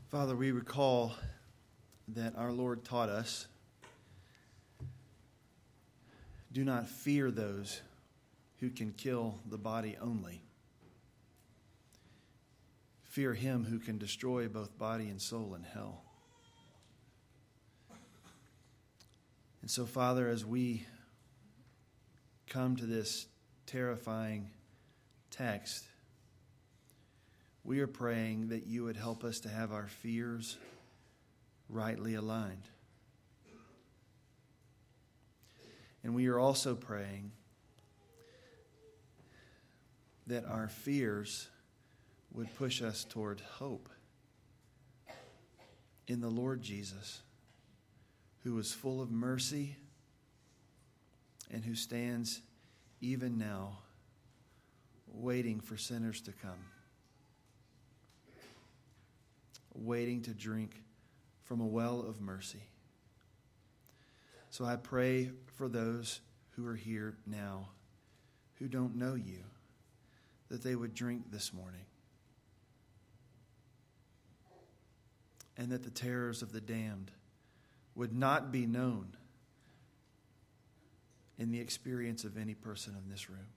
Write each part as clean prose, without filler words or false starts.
Father, we recall that our Lord taught us, do not fear those who can kill the body only. Fear him who can destroy both body and soul in hell. And so, Father, as we come to this terrifying text, we are praying that you would help us to have our fears rightly aligned. And we are also praying that our fears would push us toward hope in the Lord Jesus, who is full of mercy and who stands even now waiting for sinners to come, waiting to drink from a well of mercy. So I pray for those who are here now who don't know you, that they would drink this morning, and that the terrors of the damned would not be known in the experience of any person in this room.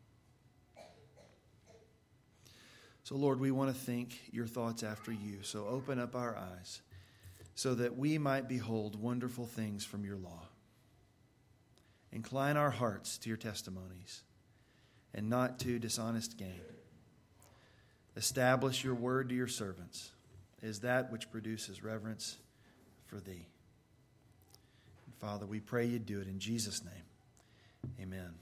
So, Lord, we want to think your thoughts after you. So open up our eyes so that we might behold wonderful things from your law. Incline our hearts to your testimonies and not to dishonest gain. Establish your word to your servants as that which produces reverence for thee. And Father, we pray you do it in Jesus' name. Amen.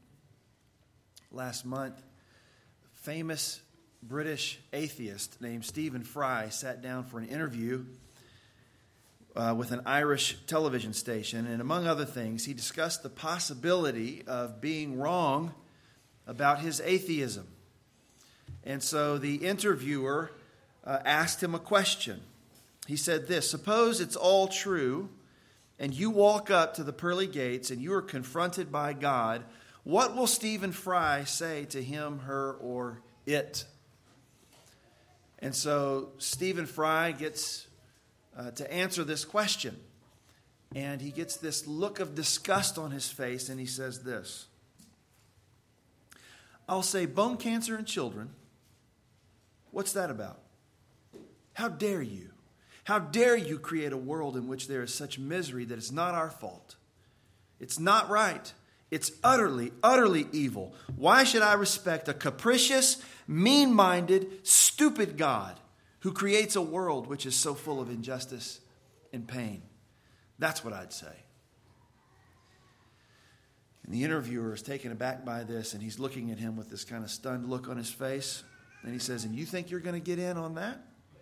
Last month, famous British atheist named Stephen Fry sat down for an interview with an Irish television station, and among other things, he discussed the possibility of being wrong about his atheism. And so the interviewer asked him a question. He said this: suppose it's all true, and you walk up to the pearly gates and you are confronted by God, what will Stephen Fry say to him, her, or it? And so Stephen Fry gets to answer this question. And he gets this look of disgust on his face, and he says this: I'll say bone cancer in children. What's that about? How dare you? How dare you create a world in which there is such misery that it's not our fault? It's not right. It's utterly, utterly evil. Why should I respect a capricious, mean-minded, stupid God who creates a world which is so full of injustice and pain? That's what I'd say. And the interviewer is taken aback by this, and he's looking at him with this kind of stunned look on his face. And he says, and you think you're going to get in on that?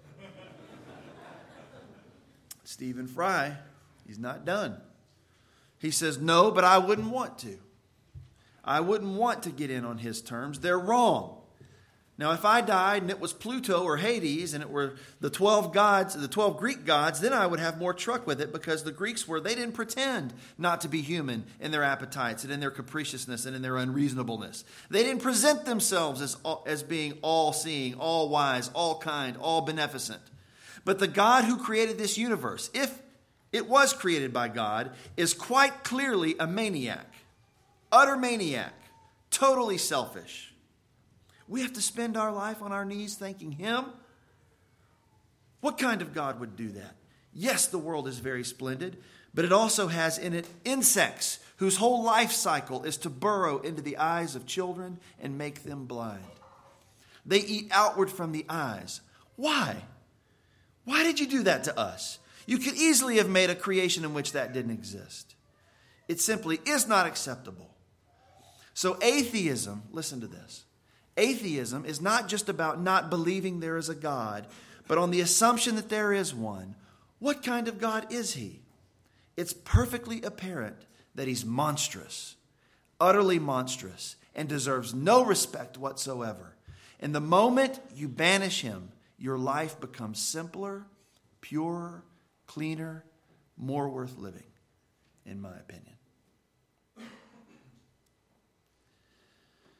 Stephen Fry, he's not done. He says, no, but I wouldn't want to. I wouldn't want to get in on his terms. They're wrong. Now, if I died and it was Pluto or Hades and it were the 12 gods, the 12 Greek gods, then I would have more truck with it, because the Greeks they didn't pretend not to be human in their appetites and in their capriciousness and in their unreasonableness. They didn't present themselves as being all-seeing, all-wise, all-kind, all-beneficent. But the God who created this universe, if it was created by God, is quite clearly a maniac, utter maniac, totally selfish. We have to spend our life on our knees thanking him? What kind of God would do that? Yes, the world is very splendid, but it also has in it insects whose whole life cycle is to burrow into the eyes of children and make them blind. They eat outward from the eyes. Why? Why did you do that to us? You could easily have made a creation in which that didn't exist. It simply is not acceptable. So atheism, listen to this. Atheism is not just about not believing there is a God, but on the assumption that there is one. What kind of God is he? It's perfectly apparent that he's monstrous, utterly monstrous, and deserves no respect whatsoever. And the moment you banish him, your life becomes simpler, purer, cleaner, more worth living, in my opinion.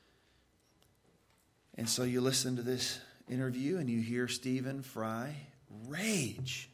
And so you listen to this interview and you hear Stephen Fry rage.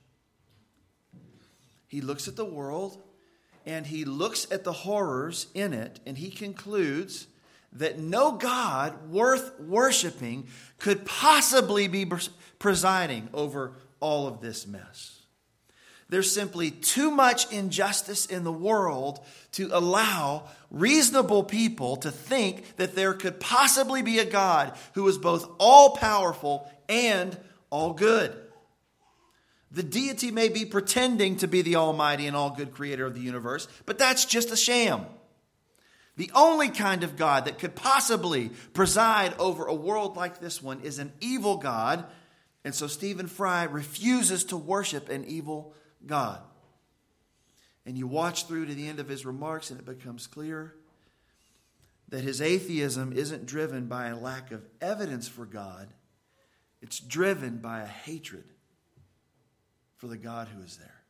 He looks at the world and he looks at the horrors in it, and he concludes that no God worth worshiping could possibly be presiding over all of this mess. There's simply too much injustice in the world to allow reasonable people to think that there could possibly be a God who is both all-powerful and all-good. The deity may be pretending to be the almighty and all-good creator of the universe, but that's just a sham. The only kind of God that could possibly preside over a world like this one is an evil God, and so Stephen Fry refuses to worship an evil God. And you watch through to the end of his remarks, and it becomes clear that his atheism isn't driven by a lack of evidence for God. It's driven by a hatred for the God who is there.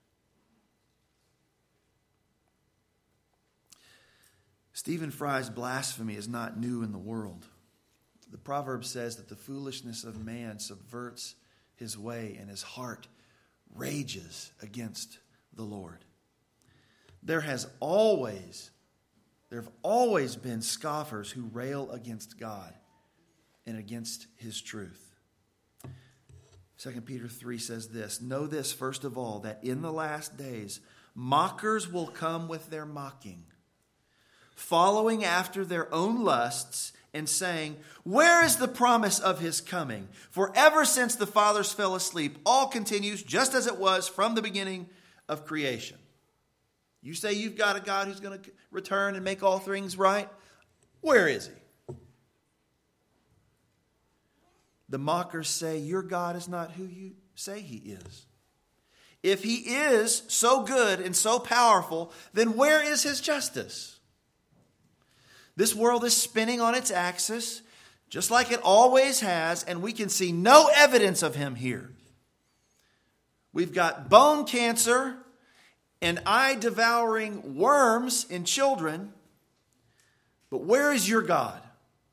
Stephen Fry's blasphemy is not new in the world. The proverb says that the foolishness of man subverts his way, and his heart rages against the Lord. There have always been scoffers who rail against God and against his truth. 2 Peter 3 says this, "Know this, first of all, that in the last days mockers will come with their mocking, following after their own lusts, and saying, 'Where is the promise of his coming? For ever since the fathers fell asleep, all continues just as it was from the beginning of creation.'" You say you've got a God who's going to return and make all things right? Where is he? The mockers say, your God is not who you say he is. If he is so good and so powerful, then where is his justice? This world is spinning on its axis, just like it always has, and we can see no evidence of him here. We've got bone cancer and eye-devouring worms in children, but where is your God?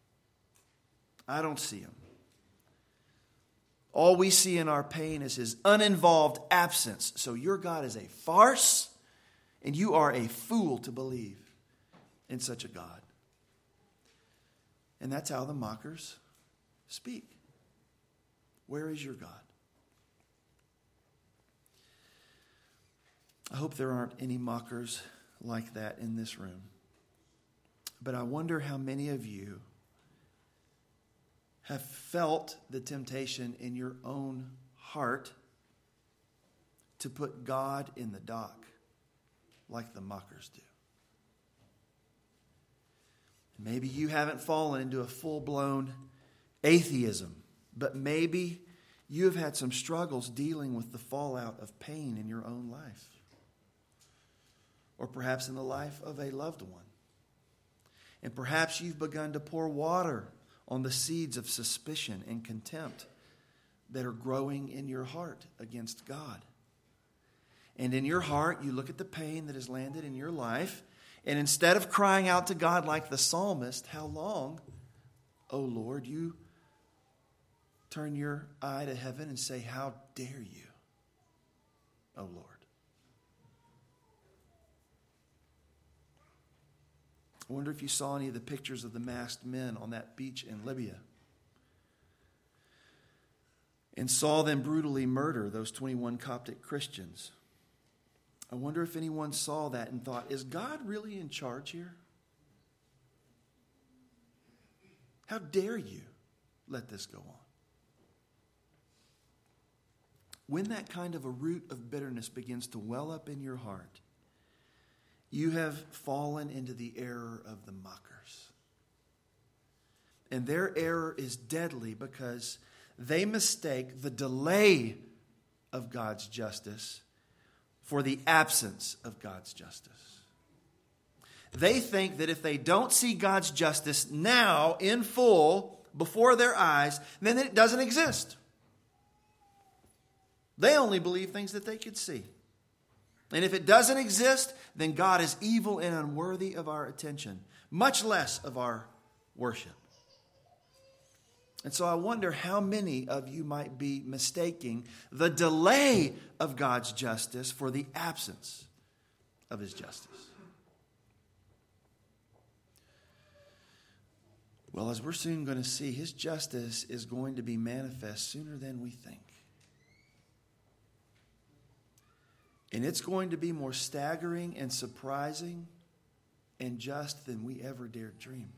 I don't see him. All we see in our pain is his uninvolved absence. So your God is a farce, and you are a fool to believe in such a God. And that's how the mockers speak. Where is your God? I hope there aren't any mockers like that in this room. But I wonder how many of you have felt the temptation in your own heart to put God in the dock like the mockers do. Maybe you haven't fallen into a full-blown atheism, but maybe you have had some struggles dealing with the fallout of pain in your own life, or perhaps in the life of a loved one. And perhaps you've begun to pour water on the seeds of suspicion and contempt that are growing in your heart against God. And in your heart, you look at the pain that has landed in your life, and instead of crying out to God like the psalmist, "How long, O Lord?" you turn your eye to heaven and say, "How dare you, O Lord?" I wonder if you saw any of the pictures of the masked men on that beach in Libya and saw them brutally murder those 21 Coptic Christians. I wonder if anyone saw that and thought, is God really in charge here? How dare you let this go on? When that kind of a root of bitterness begins to well up in your heart, you have fallen into the error of the mockers. And their error is deadly because they mistake the delay of God's justice for the absence of God's justice. They think that if they don't see God's justice now in full before their eyes, then it doesn't exist. They only believe things that they could see. And if it doesn't exist, then God is evil and unworthy of our attention, much less of our worship. And so I wonder how many of you might be mistaking the delay of God's justice for the absence of his justice. Well, as we're soon going to see, his justice is going to be manifest sooner than we think. And it's going to be more staggering and surprising and just than we ever dared dream.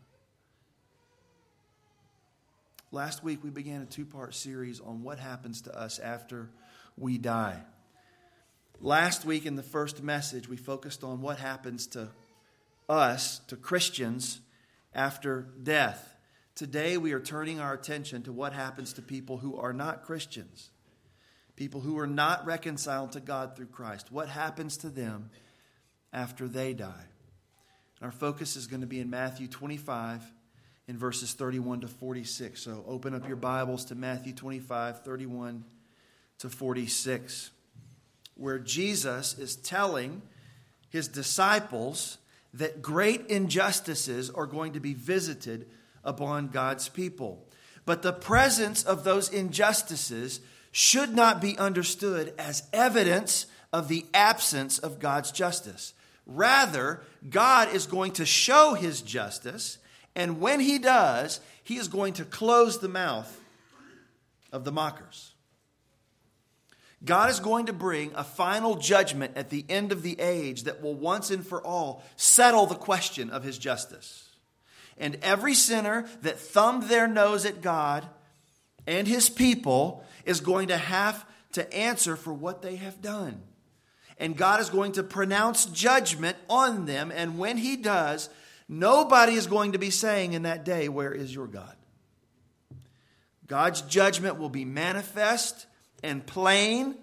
Last week we began a 2-part series on what happens to us after we die. Last week in the first message we focused on what happens to us, to Christians, after death. Today we are turning our attention to what happens to people who are not Christians. People who are not reconciled to God through Christ. What happens to them after they die? Our focus is going to be in Matthew 25 in verses 31 to 46. So open up your Bibles to Matthew 25, 31 to 46, where Jesus is telling his disciples that great injustices are going to be visited upon God's people. But the presence of those injustices should not be understood as evidence of the absence of God's justice. Rather, God is going to show his justice, and when he does, he is going to close the mouth of the mockers. God is going to bring a final judgment at the end of the age that will once and for all settle the question of his justice. And every sinner that thumbed their nose at God and his people is going to have to answer for what they have done. And God is going to pronounce judgment on them. And when he does, nobody is going to be saying in that day, "Where is your God?" God's judgment will be manifest and plain.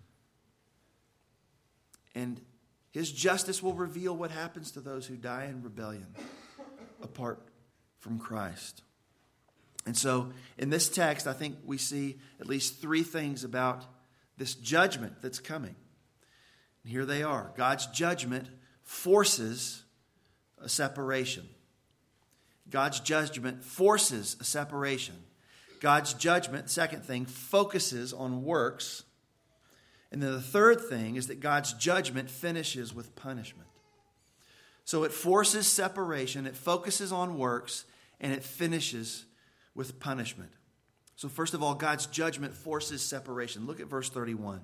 And his justice will reveal what happens to those who die in rebellion apart from Christ. And so in this text, I think we see at least 3 things about this judgment that's coming. And here they are. God's judgment forces a separation. God's judgment forces a separation. God's judgment, second thing, focuses on works. And then the third thing is that God's judgment finishes with punishment. So it forces separation, it focuses on works, and it finishes with punishment. So first of all, God's judgment forces separation. Look at verse 31.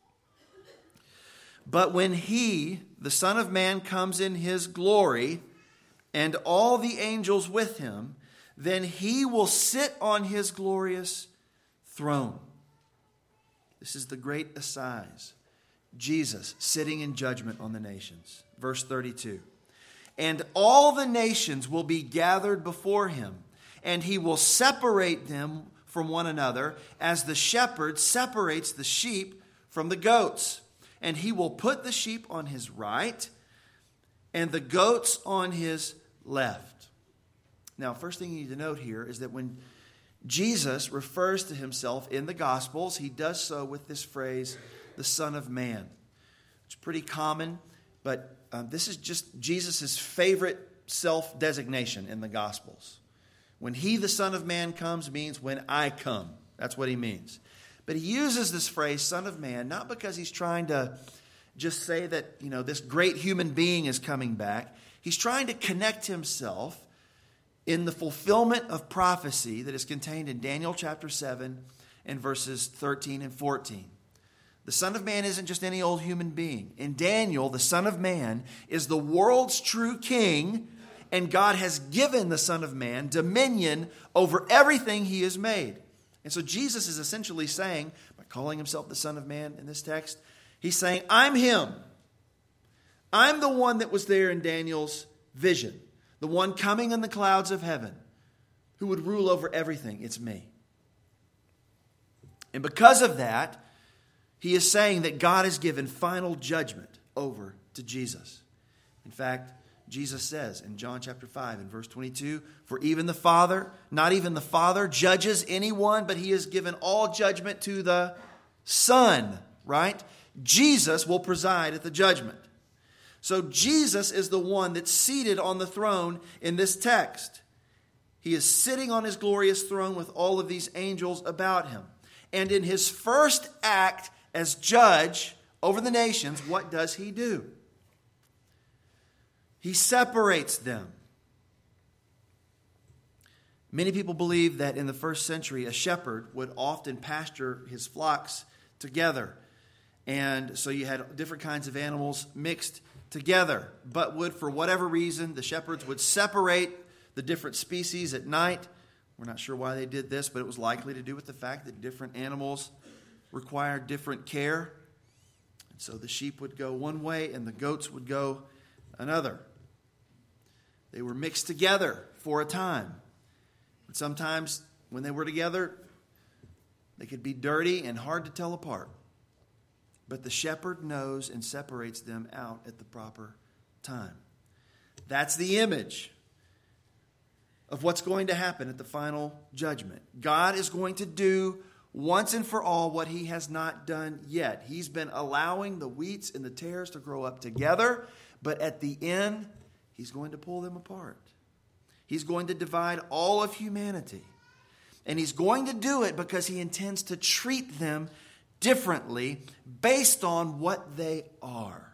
But when he, the Son of Man, comes in his glory, and all the angels with him, then he will sit on his glorious throne. This is the great assize. Jesus sitting in judgment on the nations. Verse 32. And all the nations will be gathered before him, and he will separate them from one another as the shepherd separates the sheep from the goats. And he will put the sheep on his right and the goats on his left. Now, first thing you need to note here is that when Jesus refers to himself in the Gospels, he does so with this phrase, the Son of Man. It's pretty common, but this is just Jesus' favorite self-designation in the Gospels. When he, the Son of Man, comes means when I come. That's what he means. But he uses this phrase, Son of Man, not because he's trying to just say that, this great human being is coming back. He's trying to connect himself in the fulfillment of prophecy that is contained in Daniel chapter 7 and verses 13 and 14. The Son of Man isn't just any old human being. In Daniel, the Son of Man is the world's true king, and God has given the Son of Man dominion over everything he has made. And so Jesus is essentially saying, by calling himself the Son of Man in this text, he's saying, I'm him. I'm the one that was there in Daniel's vision. The one coming in the clouds of heaven who would rule over everything. It's me. And because of that, he is saying that God has given final judgment over to Jesus. In fact, Jesus says in John chapter 5 and verse 22, for even the Father, not even the Father judges anyone, but he has given all judgment to the Son, right? Jesus will preside at the judgment. So Jesus is the one that's seated on the throne in this text. He is sitting on his glorious throne with all of these angels about him. And in his first act as judge over the nations, what does he do? He separates them. Many people believe that in the first century, a shepherd would often pasture his flocks together. And so you had different kinds of animals mixed together. But would, for whatever reason, the shepherds would separate the different species at night. We're not sure why they did this, but it was likely to do with the fact that different animals required different care. And so the sheep would go one way and the goats would go another. They were mixed together for a time. But sometimes when they were together, they could be dirty and hard to tell apart. But the shepherd knows and separates them out at the proper time. That's the image of what's going to happen at the final judgment. God is going to do once and for all what he has not done yet. He's been allowing the wheats and the tares to grow up together, but at the end, he's going to pull them apart. He's going to divide all of humanity. And he's going to do it because he intends to treat them differently based on what they are.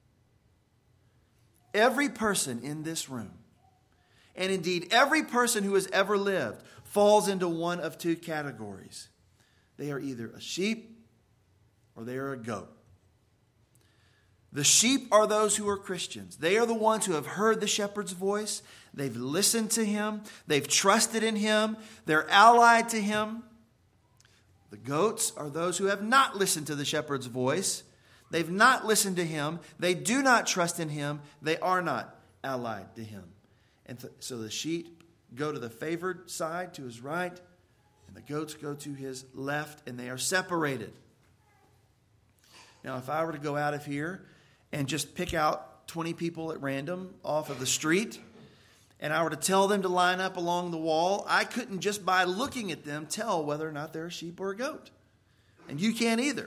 Every person in this room, and indeed every person who has ever lived, falls into one of two categories. They are either a sheep or they are a goat. The sheep are those who are Christians. They are the ones who have heard the shepherd's voice. They've listened to him. They've trusted in him. They're allied to him. The goats are those who have not listened to the shepherd's voice. They've not listened to him. They do not trust in him. They are not allied to him. And so the sheep go to the favored side, to his right, and the goats go to his left, and they are separated. Now, if I were to go out of here and just pick out 20 people at random off of the street, and I were to tell them to line up along the wall, I couldn't just by looking at them tell whether or not they're a sheep or a goat. And you can't either.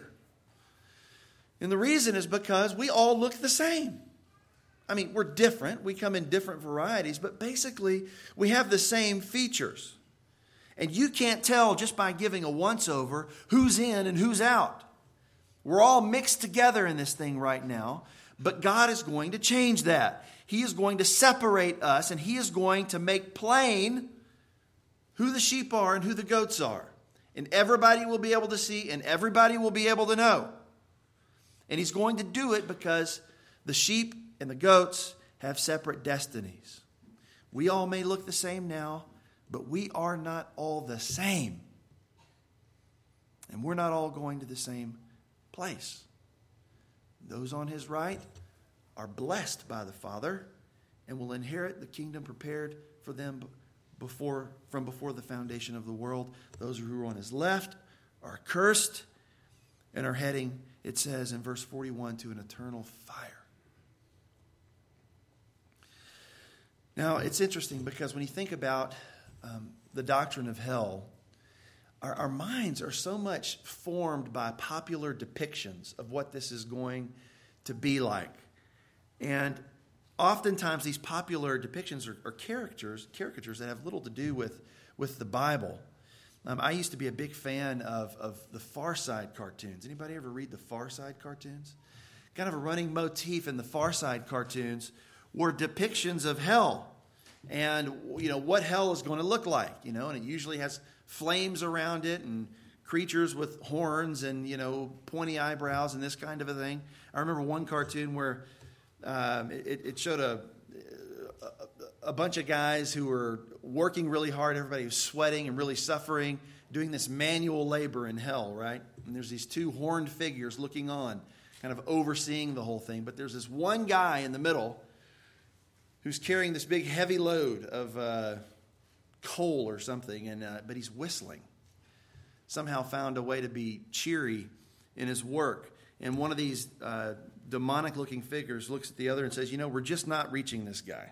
And the reason is because we all look the same. I mean, we're different. We come in different varieties, but basically we have the same features. And you can't tell just by giving a once-over who's in and who's out. We're all mixed together in this thing right now, but God is going to change that. He is going to separate us, and he is going to make plain who the sheep are and who the goats are. And everybody will be able to see, and everybody will be able to know. And he's going to do it because the sheep and the goats have separate destinies. We all may look the same now, but we are not all the same. And we're not all going to the same place. Those on his right are blessed by the Father and will inherit the kingdom prepared for them from before the foundation of the world. Those who are on his left are cursed and are heading, it says in verse 41, to an eternal fire. Now, it's interesting because when you think about the doctrine of hell, our minds are so much formed by popular depictions of what this is going to be like. And oftentimes these popular depictions are caricatures that have little to do with the Bible. I used to be a big fan of the Far Side cartoons. Anybody ever read the Far Side cartoons? Kind of a running motif in the Far Side cartoons were depictions of hell. And, what hell is going to look like, and it usually has flames around it and creatures with horns and, pointy eyebrows and this kind of a thing. I remember one cartoon where it showed a bunch of guys who were working really hard. Everybody was sweating and really suffering, doing this manual labor in hell, right? And there's these two horned figures looking on, kind of overseeing the whole thing. But there's this one guy in the middle who's carrying this big heavy load of coal or something, but he's whistling. Somehow found a way to be cheery in his work. And one of these demonic-looking figures looks at the other and says, we're just not reaching this guy.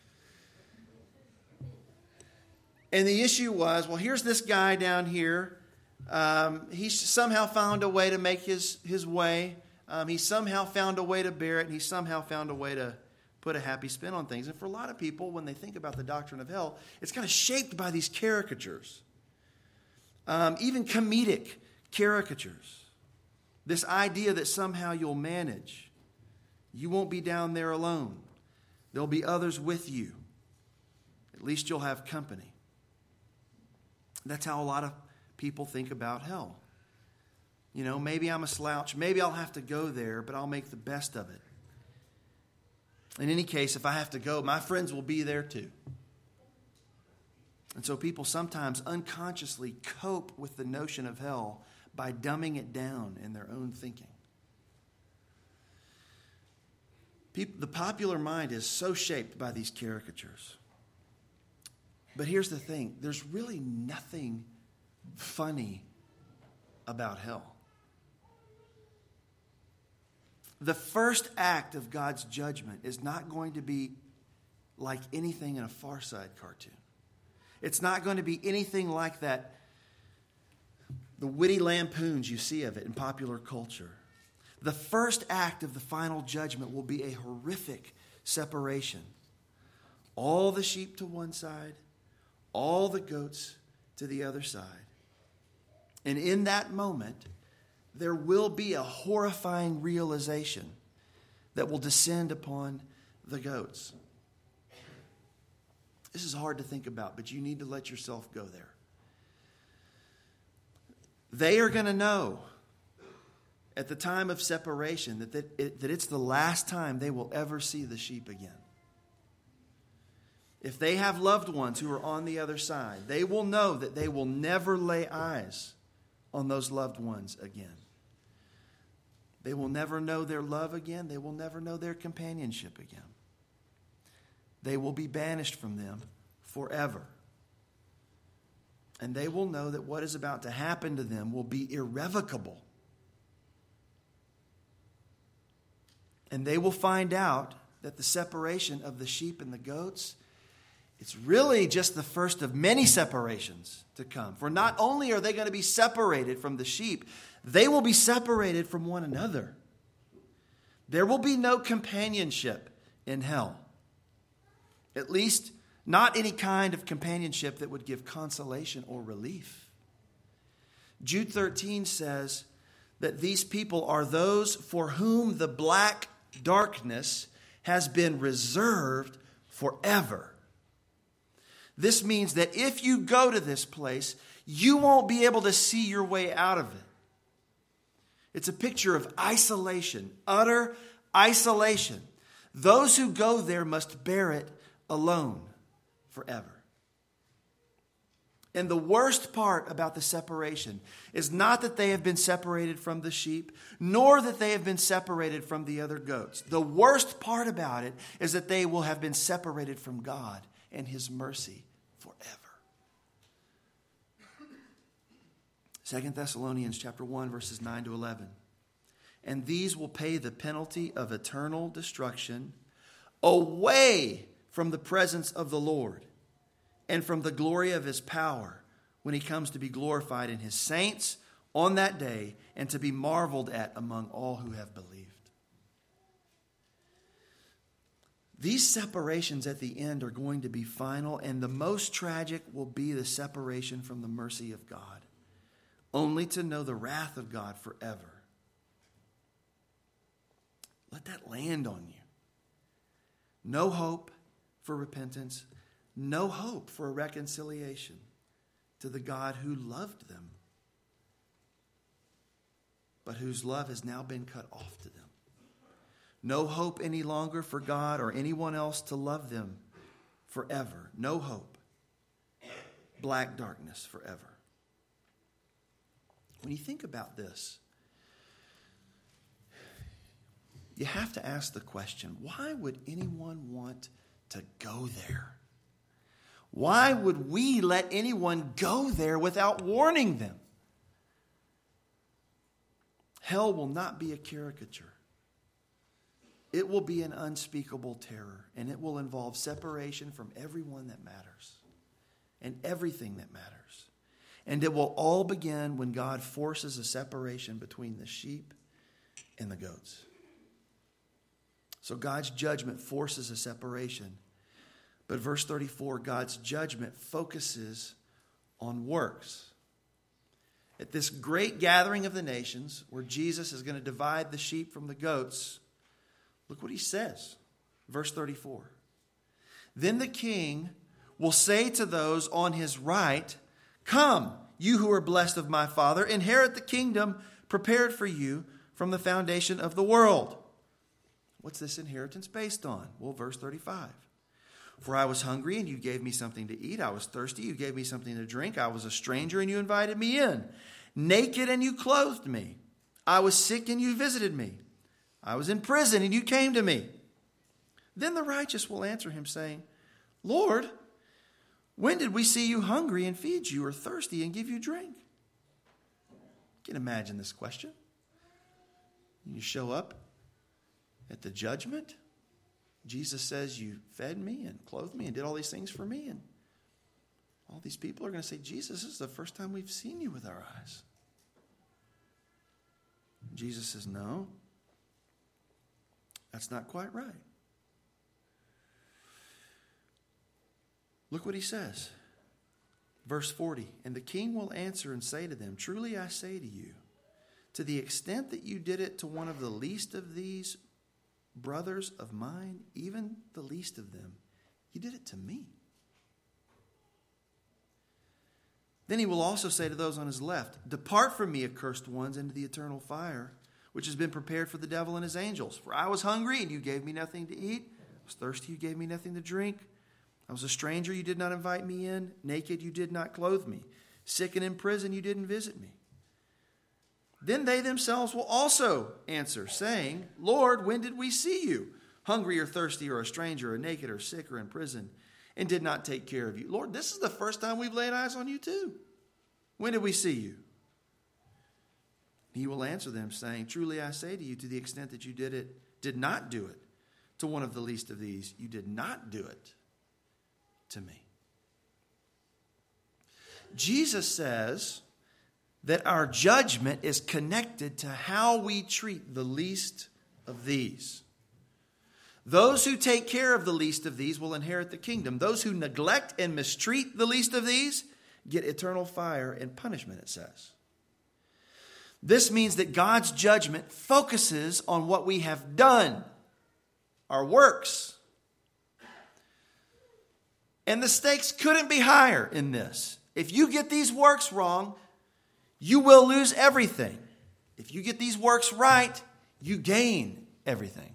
And the issue was, well, here's this guy down here. He somehow found a way to make his way. He somehow found a way to bear it, and he somehow found a way to put a happy spin on things. And for a lot of people, when they think about the doctrine of hell, it's kind of shaped by these caricatures, even comedic caricatures. This idea that somehow you'll manage. You won't be down there alone. There'll be others with you. At least you'll have company. That's how a lot of people think about hell. You know, maybe I'm a slouch. Maybe I'll have to go there, but I'll make the best of it. In any case, if I have to go, my friends will be there too. And so people sometimes unconsciously cope with the notion of hell by dumbing it down in their own thinking. The popular mind is so shaped by these caricatures. But here's the thing. There's really nothing funny about hell. The first act of God's judgment is not going to be like anything in a Far Side cartoon. It's not going to be anything like that, the witty lampoons you see of it in popular culture. The first act of the final judgment will be a horrific separation. All the sheep to one side, all the goats to the other side. And in that moment, there will be a horrifying realization that will descend upon the goats. This is hard to think about, but you need to let yourself go there. They are going to know at the time of separation that it's the last time they will ever see the sheep again. If they have loved ones who are on the other side, they will know that they will never lay eyes on those loved ones again. They will never know their love again. They will never know their companionship again. They will be banished from them forever. And they will know that what is about to happen to them will be irrevocable. And they will find out that the separation of the sheep and the goats, it's really just the first of many separations to come. For not only are they going to be separated from the sheep, they will be separated from one another. There will be no companionship in hell. At least not any kind of companionship that would give consolation or relief. Jude 13 says that these people are those for whom the black darkness has been reserved forever. This means that if you go to this place, you won't be able to see your way out of it. It's a picture of isolation, utter isolation. Those who go there must bear it alone forever. And the worst part about the separation is not that they have been separated from the sheep, nor that they have been separated from the other goats. The worst part about it is that they will have been separated from God and His mercy forever. 2 Thessalonians chapter 1, verses 9 to 11. And these will pay the penalty of eternal destruction away from the presence of the Lord and from the glory of His power when He comes to be glorified in His saints on that day and to be marveled at among all who have believed. These separations at the end are going to be final, and the most tragic will be the separation from the mercy of God, only to know the wrath of God forever. Let that land on you. No hope for repentance, no hope for a reconciliation to the God who loved them, but whose love has now been cut off to them. No hope any longer for God or anyone else to love them forever. No hope. Black darkness forever. When you think about this, you have to ask the question, why would anyone want to go there? Why would we let anyone go there without warning them? Hell will not be a caricature. It will be an unspeakable terror, and it will involve separation from everyone that matters and everything that matters. And it will all begin when God forces a separation between the sheep and the goats. So God's judgment forces a separation. But verse 34, God's judgment focuses on works. At this great gathering of the nations, where Jesus is going to divide the sheep from the goats, look what he says. Verse 34. Then the king will say to those on his right, "Come, you who are blessed of my Father, inherit the kingdom prepared for you from the foundation of the world." What's this inheritance based on? Well, verse 35. "For I was hungry, and you gave me something to eat. I was thirsty, you gave me something to drink. I was a stranger, and you invited me in. Naked, and you clothed me. I was sick, and you visited me. I was in prison, and you came to me." Then the righteous will answer him, saying, "Lord, when did we see you hungry and feed you, or thirsty and give you drink?" You can imagine this question. You show up at the judgment. Jesus says, "You fed me and clothed me and did all these things for me." And all these people are going to say, "Jesus, this is the first time we've seen you with our eyes." Jesus says, "No, that's not quite right." Look what he says. Verse 40, "And the king will answer and say to them, 'Truly I say to you, to the extent that you did it to one of the least of these brothers of mine, even the least of them, you did it to me.' Then he will also say to those on his left, 'Depart from me, accursed ones, into the eternal fire, which has been prepared for the devil and his angels. For I was hungry, and you gave me nothing to eat. I was thirsty, you gave me nothing to drink. I was a stranger, you did not invite me in. Naked, you did not clothe me. Sick and in prison, you didn't visit me.' Then they themselves will also answer, saying, 'Lord, when did we see you, hungry or thirsty or a stranger or naked or sick or in prison, and did not take care of you?' Lord, this is the first time we've laid eyes on you too. When did we see you?" He will answer them, saying, "Truly I say to you, to the extent that you did not do it to one of the least of these, you did not do it to me." Jesus says that our judgment is connected to how we treat the least of these. Those who take care of the least of these will inherit the kingdom. Those who neglect and mistreat the least of these get eternal fire and punishment, it says. This means that God's judgment focuses on what we have done, our works. And the stakes couldn't be higher in this. If you get these works wrong, you will lose everything. If you get these works right, you gain everything.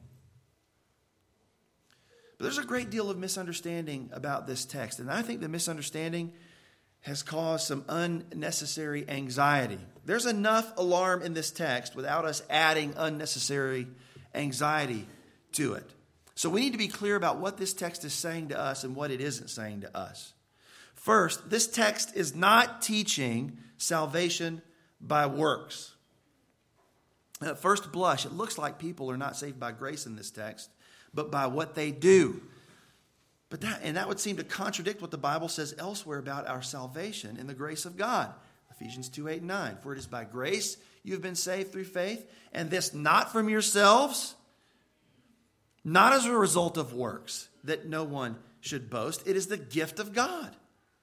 But there's a great deal of misunderstanding about this text. And I think the misunderstanding has caused some unnecessary anxiety. There's enough alarm in this text without us adding unnecessary anxiety to it. So we need to be clear about what this text is saying to us and what it isn't saying to us. First, this text is not teaching salvation by works. At first blush, it looks like people are not saved by grace in this text, but by what they do. But that would seem to contradict what the Bible says elsewhere about our salvation in the grace of God. Ephesians 2:8-9. "For it is by grace you have been saved through faith, and this not from yourselves, not as a result of works, that no one should boast. It is the gift of God."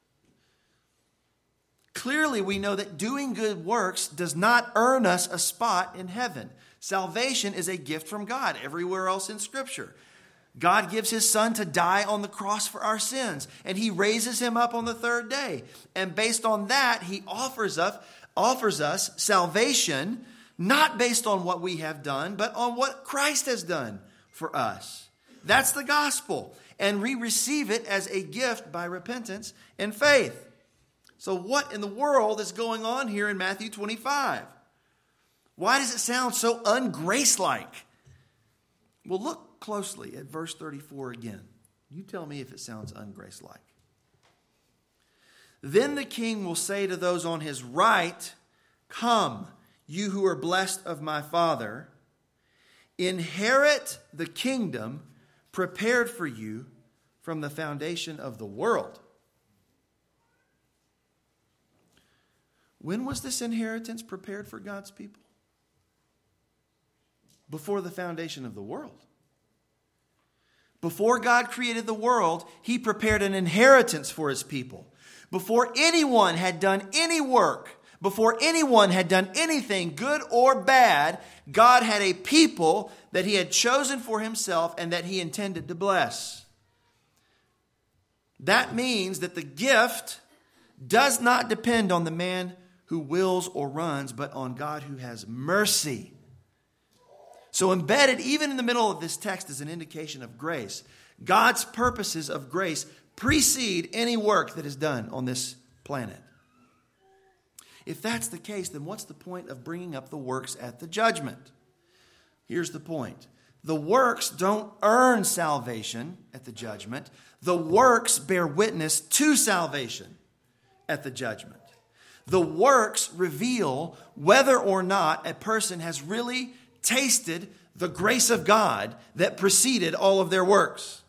Clearly, we know that doing good works does not earn us a spot in heaven. Salvation is a gift from God everywhere else in Scripture. God gives his Son to die on the cross for our sins, and he raises him up on the third day. And based on that, he offers us salvation, not based on what we have done, but on what Christ has done for us. That's the gospel. And we receive it as a gift by repentance and faith. So what in the world is going on here in Matthew 25? Why does it sound so ungrace-like? Well, look closely at verse 34 again. You tell me if it sounds ungrace-like. "Then the king will say to those on his right, 'Come, you who are blessed of my Father, inherit the kingdom prepared for you from the foundation of the world.'" When was this inheritance prepared for God's people? Before the foundation of the world. Before God created the world, he prepared an inheritance for his people. Before anyone had done any work, before anyone had done anything, good or bad, God had a people that he had chosen for himself and that he intended to bless. That means that the gift does not depend on the man who wills or runs, but on God who has mercy. So embedded even in the middle of this text is an indication of grace. God's purposes of grace precede any work that is done on this planet. If that's the case, then what's the point of bringing up the works at the judgment? Here's the point. The works don't earn salvation at the judgment. The works bear witness to salvation at the judgment. The works reveal whether or not a person has really tasted the grace of God that preceded all of their works.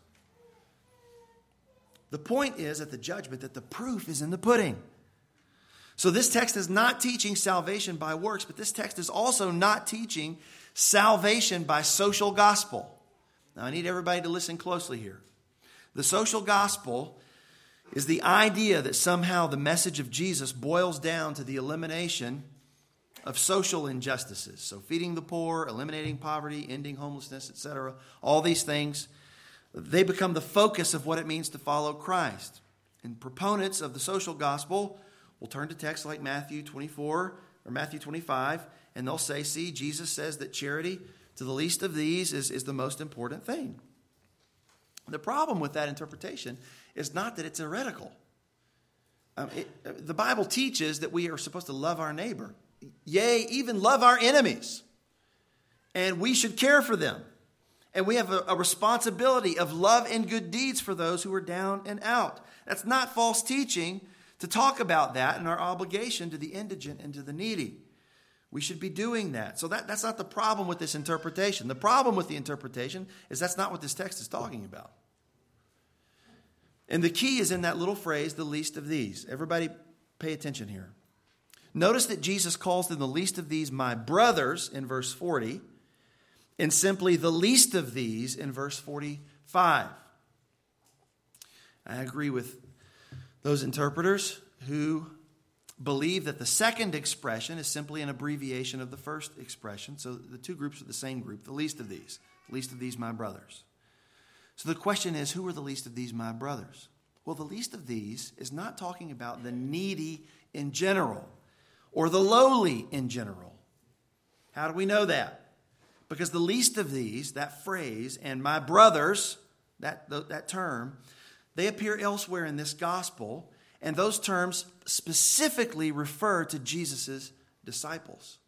The point is at the judgment that the proof is in the pudding. So this text is not teaching salvation by works, but this text is also not teaching salvation by social gospel. Now I need everybody to listen closely here. The social gospel is the idea that somehow the message of Jesus boils down to the elimination of social injustices. So feeding the poor, eliminating poverty, ending homelessness, etc. All these things, they become the focus of what it means to follow Christ. And proponents of the social gospel will turn to texts like Matthew 24 or Matthew 25, and they'll say, see, Jesus says that charity to the least of these is the most important thing. The problem with that interpretation is not that it's heretical. The Bible teaches that we are supposed to love our neighbor. Yea, even love our enemies. And we should care for them. And we have a responsibility of love and good deeds for those who are down and out. That's not false teaching to talk about that and our obligation to the indigent and to the needy. We should be doing that. So that's not the problem with this interpretation. The problem with the interpretation is that's not what this text is talking about. And the key is in that little phrase, the least of these. Everybody pay attention here. Notice that Jesus calls them the least of these my brothers in verse 40, and simply the least of these in verse 45. I agree with those interpreters who believe that the second expression is simply an abbreviation of the first expression. So the two groups are the same group, the least of these my brothers. So the question is, who are the least of these my brothers? Well, the least of these is not talking about the needy in general or the lowly in general. How do we know that? Because the least of these, that phrase, and my brothers, that term, they appear elsewhere in this gospel, and those terms specifically refer to Jesus' disciples.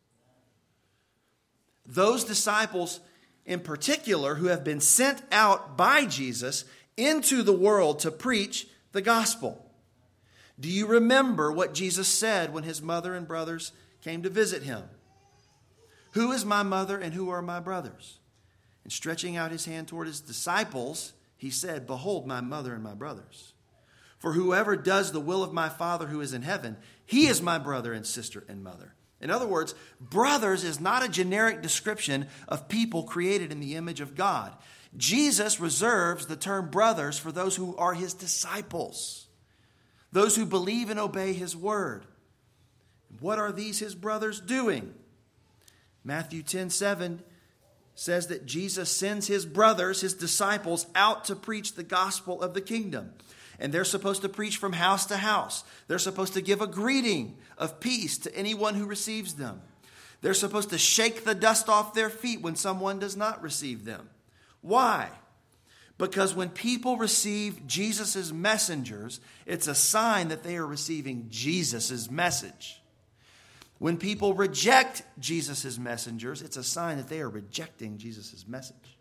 Those disciples in particular who have been sent out by Jesus into the world to preach the gospel. Do you remember what Jesus said when his mother and brothers came to visit him? Who is my mother and who are my brothers? And stretching out his hand toward his disciples, he said, behold my mother and my brothers. For whoever does the will of my Father who is in heaven, he is my brother and sister and mother. In other words, brothers is not a generic description of people created in the image of God. Jesus reserves the term brothers for those who are his disciples, those who believe and obey his word. What are these his brothers doing? Matthew 10:7 says that Jesus sends his brothers, his disciples, out to preach the gospel of the kingdom. And they're supposed to preach from house to house. They're supposed to give a greeting of peace to anyone who receives them. They're supposed to shake the dust off their feet when someone does not receive them. Why? Because when people receive Jesus' messengers, it's a sign that they are receiving Jesus' message. When people reject Jesus' messengers, it's a sign that they are rejecting Jesus' message.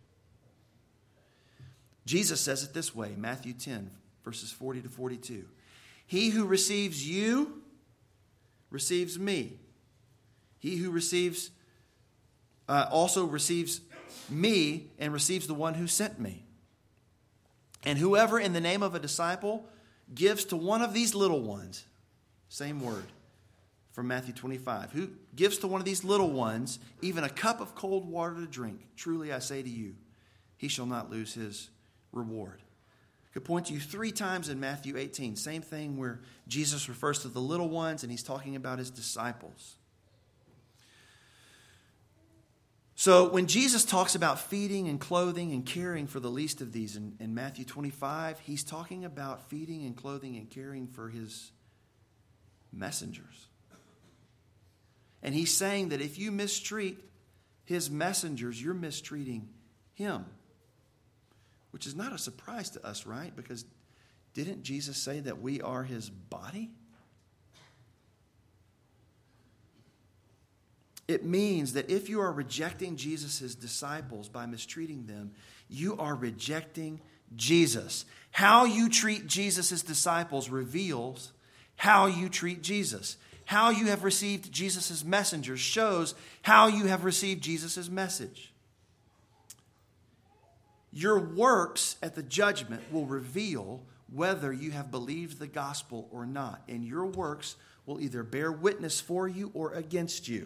Jesus says it this way, Matthew 10, verses 40 to 42. He who receives you receives me. He who receives also receives me and receives the one who sent me. And whoever in the name of a disciple gives to one of these little ones, same word from Matthew 25, who gives to one of these little ones even a cup of cold water to drink, truly I say to you, he shall not lose his reward. I could point to you 3 times in Matthew 18. Same thing where Jesus refers to the little ones and he's talking about his disciples. So when Jesus talks about feeding and clothing and caring for the least of these in Matthew 25, he's talking about feeding and clothing and caring for his messengers. And he's saying that if you mistreat his messengers, you're mistreating him. Which is not a surprise to us, right? Because didn't Jesus say that we are his body? It means that if you are rejecting Jesus' disciples by mistreating them, you are rejecting Jesus. How you treat Jesus' disciples reveals how you treat Jesus. How you have received Jesus' messengers shows how you have received Jesus' message. Your works at the judgment will reveal whether you have believed the gospel or not. And your works will either bear witness for you or against you.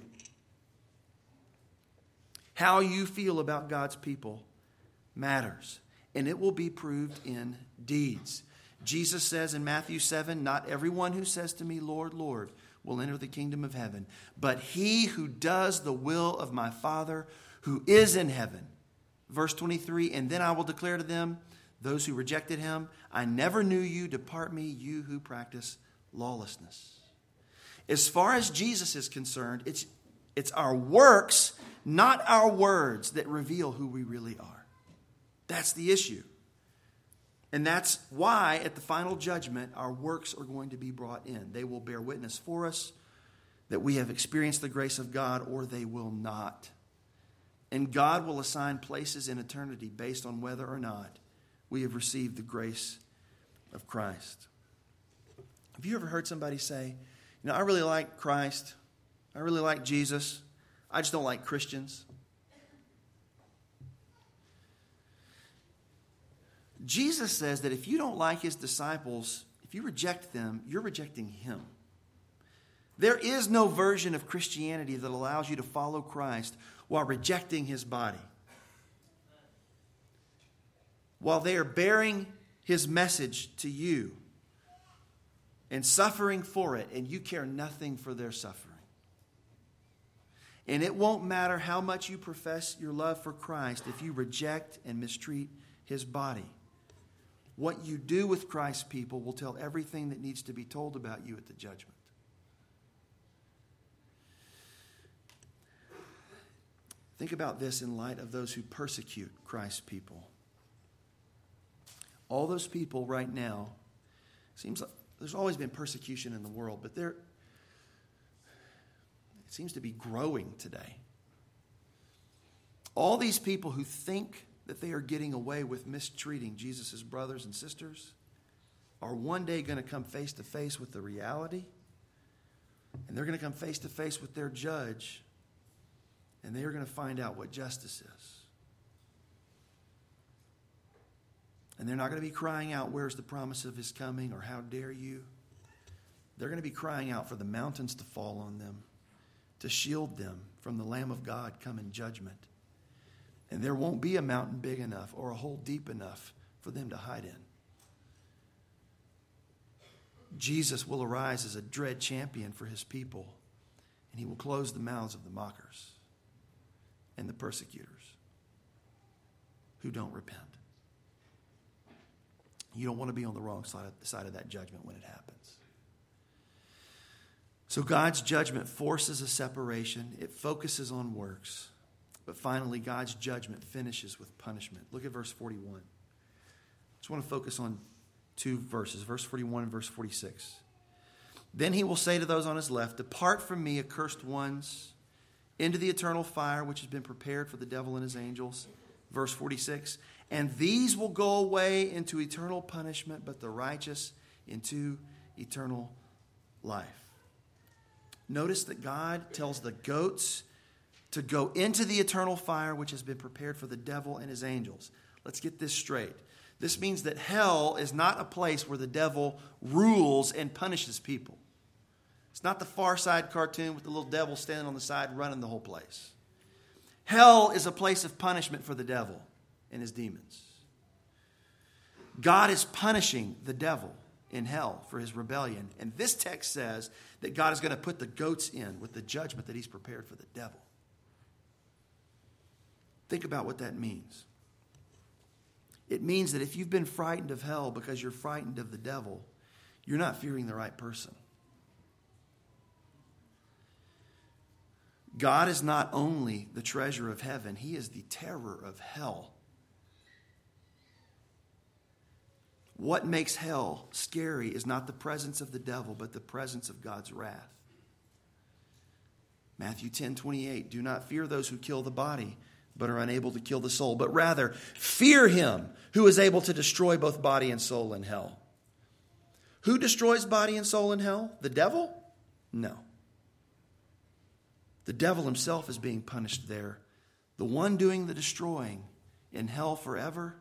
How you feel about God's people matters, and it will be proved in deeds. Jesus says in Matthew 7, "Not everyone who says to me, 'Lord, Lord,' will enter the kingdom of heaven, but he who does the will of my Father who is in heaven." Verse 23, "And then I will declare to them, those who rejected him, 'I never knew you, depart me, you who practice lawlessness.'" As far as Jesus is concerned, it's our works, not our words, that reveal who we really are. That's the issue. And that's why at the final judgment, our works are going to be brought in. They will bear witness for us that we have experienced the grace of God, or they will not. And God will assign places in eternity based on whether or not we have received the grace of Christ. Have you ever heard somebody say, I really like Christ, I really like Jesus, I just don't like Christians? Jesus says that if you don't like his disciples, if you reject them, you're rejecting him. There is no version of Christianity that allows you to follow Christ while rejecting his body. While they are bearing his message to you and suffering for it, and you care nothing for their suffering. And it won't matter how much you profess your love for Christ if you reject and mistreat his body. What you do with Christ's people will tell everything that needs to be told about you at the judgment. Think about this in light of those who persecute Christ's people. All those people right now, seems like there's always been persecution in the world, but it seems to be growing today. All these people who think that they are getting away with mistreating Jesus' brothers and sisters are one day going to come face to face with the reality, and they're going to come face to face with their judge, and they are going to find out what justice is. And they're not going to be crying out, "Where's the promise of his coming?" or "How dare you?" They're going to be crying out for the mountains to fall on them, to shield them from the Lamb of God come in judgment. And there won't be a mountain big enough or a hole deep enough for them to hide in. Jesus will arise as a dread champion for his people, and he will close the mouths of the mockers and the persecutors who don't repent. You don't want to be on the wrong side of that judgment when it happens. So God's judgment forces a separation. It focuses on works. But finally, God's judgment finishes with punishment. Look at verse 41. I just want to focus on 2 verses, verse 41 and verse 46. "Then he will say to those on his left, 'Depart from me, accursed ones, into the eternal fire which has been prepared for the devil and his angels.'" Verse 46. "And these will go away into eternal punishment, but the righteous into eternal life." Notice that God tells the goats to go into the eternal fire which has been prepared for the devil and his angels. Let's get this straight. This means that hell is not a place where the devil rules and punishes people. It's not the Far Side cartoon with the little devil standing on the side running the whole place. Hell is a place of punishment for the devil and his demons. God is punishing the devil in hell for his rebellion. And this text says that God is going to put the goats in with the judgment that he's prepared for the devil. Think about what that means. It means that if you've been frightened of hell because you're frightened of the devil, you're not fearing the right person. God is not only the treasure of heaven, he is the terror of hell. What makes hell scary is not the presence of the devil, but the presence of God's wrath. Matthew 10:28, do not fear those who kill the body, but are unable to kill the soul, but rather fear him who is able to destroy both body and soul in hell. Who destroys body and soul in hell? The devil? No. The devil himself is being punished there. The one doing the destroying in hell forever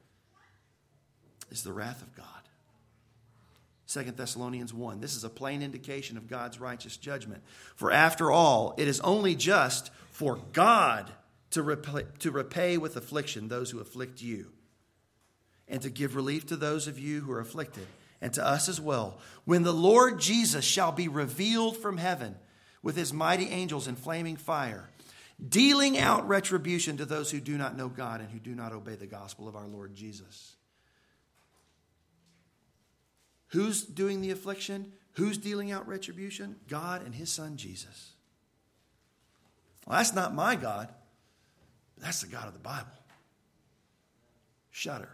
is the wrath of God. 2 Thessalonians 1. This is a plain indication of God's righteous judgment. For after all, it is only just for God to repay with affliction those who afflict you, and to give relief to those of you who are afflicted, and to us as well, when the Lord Jesus shall be revealed from heaven with his mighty angels in flaming fire, dealing out retribution to those who do not know God and who do not obey the gospel of our Lord Jesus. Who's doing the affliction? Who's dealing out retribution? God and his son Jesus. Well, that's not my God. That's the God of the Bible. Shudder.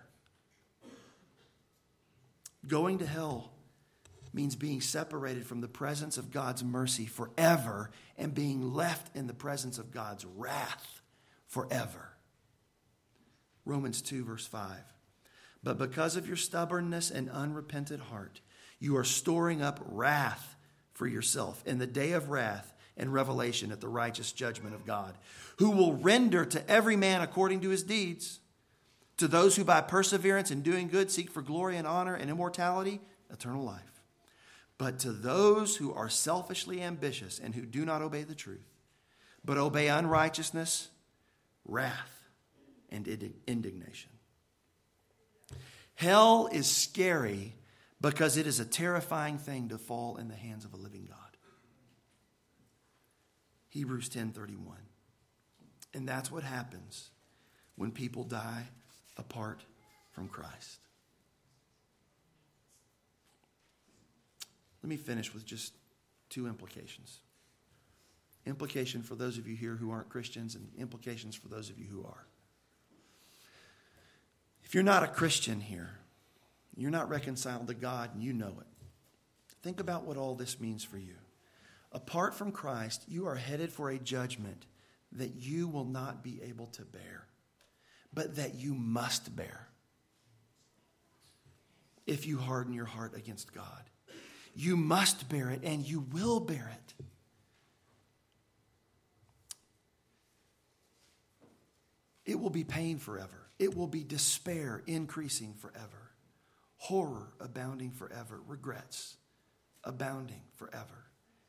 Going to hell means being separated from the presence of God's mercy forever and being left in the presence of God's wrath forever. Romans 2 verse 5. But because of your stubbornness and unrepentant heart, you are storing up wrath for yourself in the day of wrath and revelation at the righteous judgment of God, who will render to every man according to his deeds. To those who by perseverance in doing good seek for glory and honor and immortality, eternal life. But to those who are selfishly ambitious and who do not obey the truth, but obey unrighteousness, wrath, and indignation. Hell is scary because it is a terrifying thing to fall in the hands of a living God. Hebrews 10:31. And that's what happens when people die apart from Christ. Let me finish with just two implications. Implication for those of you here who aren't Christians, and implications for those of you who are. If you're not a Christian here, you're not reconciled to God and you know it. Think about what all this means for you. Apart from Christ, you are headed for a judgment that you will not be able to bear, but that you must bear if you harden your heart against God. You must bear it, and you will bear it. It will be pain forever. It will be despair increasing forever. Horror abounding forever. Regrets abounding forever.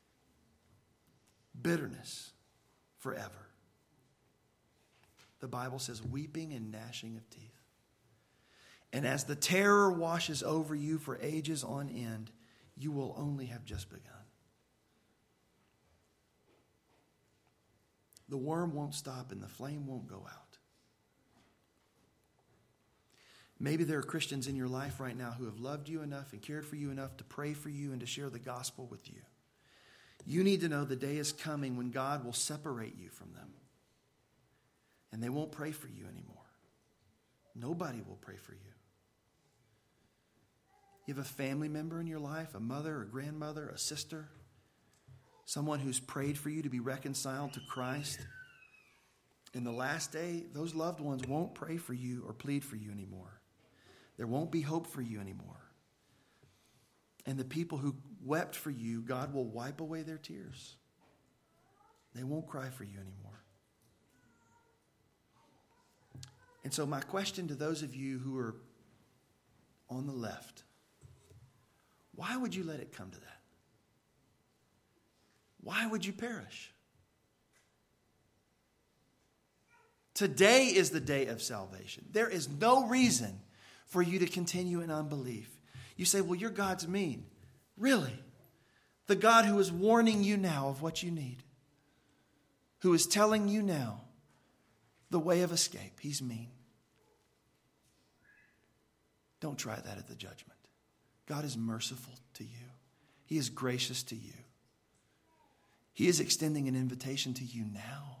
Bitterness forever. The Bible says weeping and gnashing of teeth. And as the terror washes over you for ages on end, you will only have just begun. The worm won't stop and the flame won't go out. Maybe there are Christians in your life right now who have loved you enough and cared for you enough to pray for you and to share the gospel with you. You need to know the day is coming when God will separate you from them. And they won't pray for you anymore. Nobody will pray for you. You have a family member in your life, a mother, a grandmother, a sister, someone who's prayed for you to be reconciled to Christ. In the last day, those loved ones won't pray for you or plead for you anymore. There won't be hope for you anymore. And the people who wept for you, God will wipe away their tears. They won't cry for you anymore. And so my question to those of you who are on the left, why would you let it come to that? Why would you perish? Today is the day of salvation. There is no reason for you to continue in unbelief. You say, well, your God's mean. Really? The God who is warning you now of what you need, who is telling you now the way of escape, he's mean. Don't try that at the judgment. God is merciful to you. He is gracious to you. He is extending an invitation to you now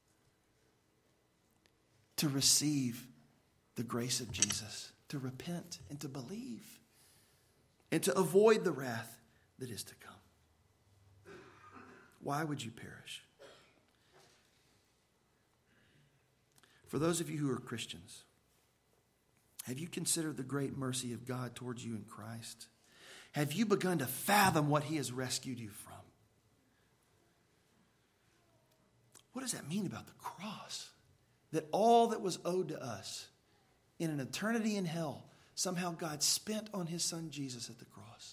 to receive the grace of Jesus, to repent and to believe, and to avoid the wrath that is to come. Why would you perish? For those of you who are Christians, have you considered the great mercy of God towards you in Christ? Have you begun to fathom what he has rescued you from? What does that mean about the cross? That all that was owed to us in an eternity in hell, somehow God spent on his son Jesus at the cross.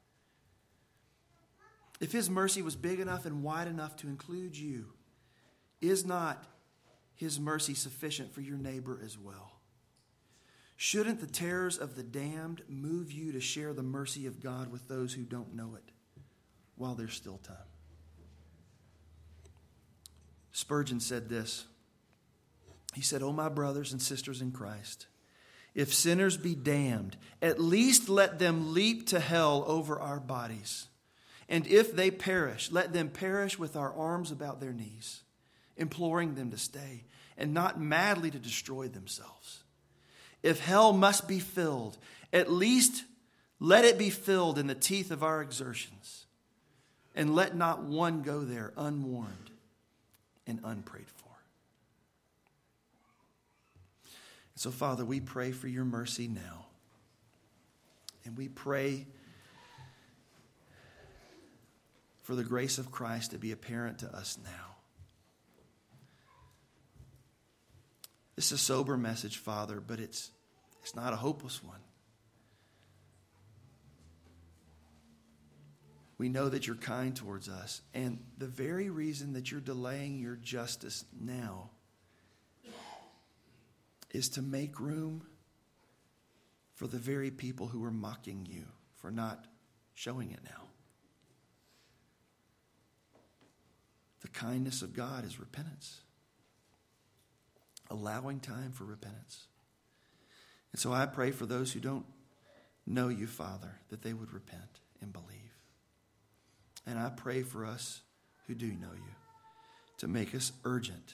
If his mercy was big enough and wide enough to include you, is not his mercy sufficient for your neighbor as well? Shouldn't the terrors of the damned move you to share the mercy of God with those who don't know it while there's still time? Spurgeon said this. He said, "Oh, my brothers and sisters in Christ, if sinners be damned, at least let them leap to hell over our bodies. And if they perish, let them perish with our arms about their knees, imploring them to stay and not madly to destroy themselves. If hell must be filled, at least let it be filled in the teeth of our exertions, and let not one go there unwarned and unprayed for." So, Father, we pray for your mercy now. And we pray for the grace of Christ to be apparent to us now. This is a sober message, Father, but it's not a hopeless one. We know that you're kind towards us. And the very reason that you're delaying your justice now is to make room for the very people who are mocking you for not showing it now. The kindness of God is repentance, allowing time for repentance. And so I pray for those who don't know you, Father, that they would repent and believe. And I pray for us who do know you to make us urgent.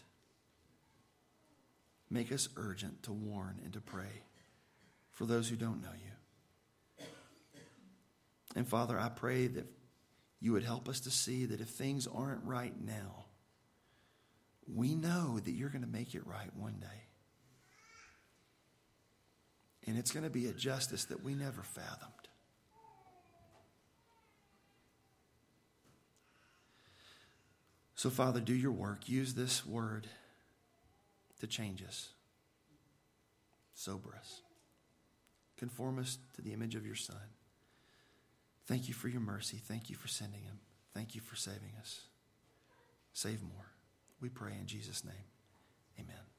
Make us urgent to warn and to pray for those who don't know you. And Father, I pray that you would help us to see that if things aren't right now, we know that you're going to make it right one day. And it's going to be a justice that we never fathomed. So, Father, do your work. Use this word to change us, sober us, conform us to the image of your Son. Thank you for your mercy. Thank you for sending him. Thank you for saving us. Save more. We pray in Jesus' name. Amen.